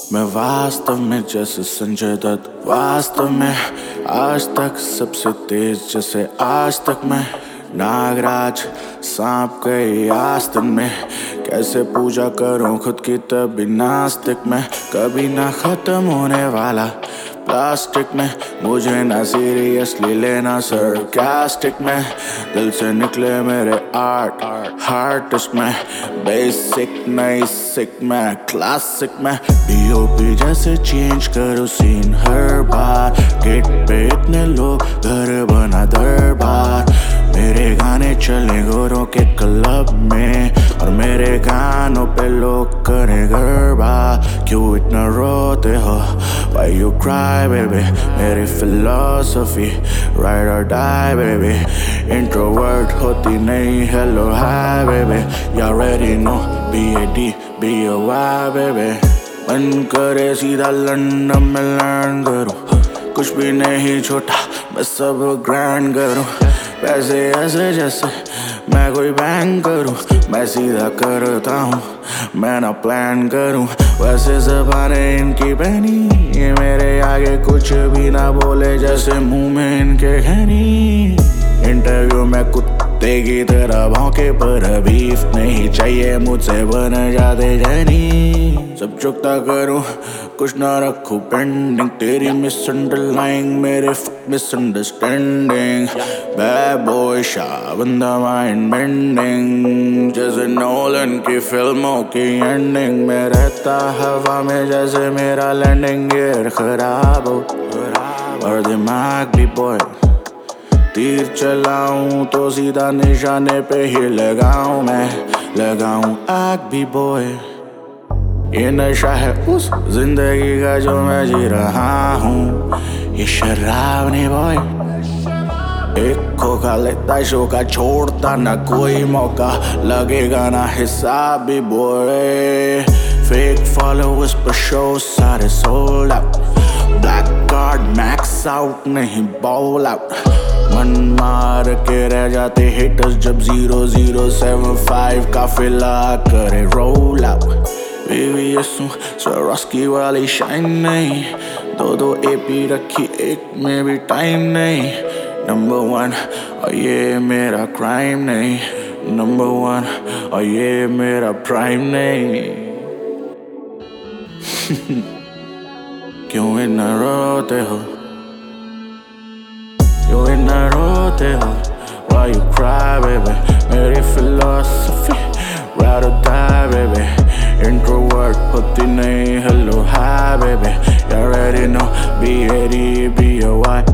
मैं वास्तव में जैसे संजय दत्त, वास्तव में आज तक सबसे तेज जैसे आज तक मैं नागराज सांप गई आस्तीन में। कैसे पूजा करूं खुद की तभी नास्तिक में, कभी ना खत्म होने वाला प्लास्टिक में। मुझे ना सीरियसली लेना सरकास्टिक में, दिल से निकले मेरे आर्ट हार्टिस्ट में। बेसिक नहीं सिक में क्लासिक में, पीओपी जैसे चेंज करो सीन हर बार। गेट पे इतने लोग घर बना दरबार, मेरे गाने चले गोरों के क्लब में और मेरे गानों पे लोग करे गरबा। क्यों इतना रोते हो, why you cry baby? मेरी philosophy ride or die baby। Introvert होती नहीं hello hi baby, you already know BAD BOY baby। मन करे सीधा लंदन में लैंड करूं, कुछ भी नहीं छोटा मैं सब ग्रैंड करूं। पैसे ऐसे जैसे मैं कोई बैंक करूं, मैं सीधा करता हूँ मैं ना प्लान करूं। वैसे ज़बानें इनकी बहनी, ये मेरे आगे कुछ भी ना बोले जैसे मुंह में इनके खैनी। इंटरव्यू में कुत्ते की तरह भौंके पर बीफ नहीं चाहिए मुझसे बन जाते जनी। सब चुकता करूं कुछ ना रखूं पेंडिंग, तेरी मिसअंडरलाइंग मेरे मिसअंडरस्टैंडिंग। बैड बॉय शाह बंदा माइंड बेंडिंग, जैसे नोलन की फिल्मों की एंडिंग में। रहता हवा में जैसे मेरा लैंडिंग गियर खराब हो और दिमाग भी बॉय। तीर चलाऊं तो सीधा निशाने पे ही लगाऊं मैं, लगाऊं आग भी बॉय। ये नशा है उस जिंदगी का जो मैं जी रहा हूँ, ये शराब नहीं बॉय। एक खोखा लेता शो का, छोड़ता ना कोई मौका, लगेगा ना हिसाब भी बॉय। फेक फॉलोअर्स पर शो सारे sold out, black card max out नहीं बॉल आउट। मन मार के रह जाते हिटर्स जब 0075 काफिला करे रोल आउट। VVS स्वरास्की वाली शाइन नहीं, दो AP रखी एक में भी टाइम नहीं। नंबर 1 और ये मेरा क्राइम नहीं, नंबर 1 और ये मेरा प्राइम नहीं। क्यों इतना रोते हो, क्यों इतना रोते हो? Why you cry baby? मेरी philosophy ride or die baby। Introvert होती नहीं hello hi baby, you already know BAD BOY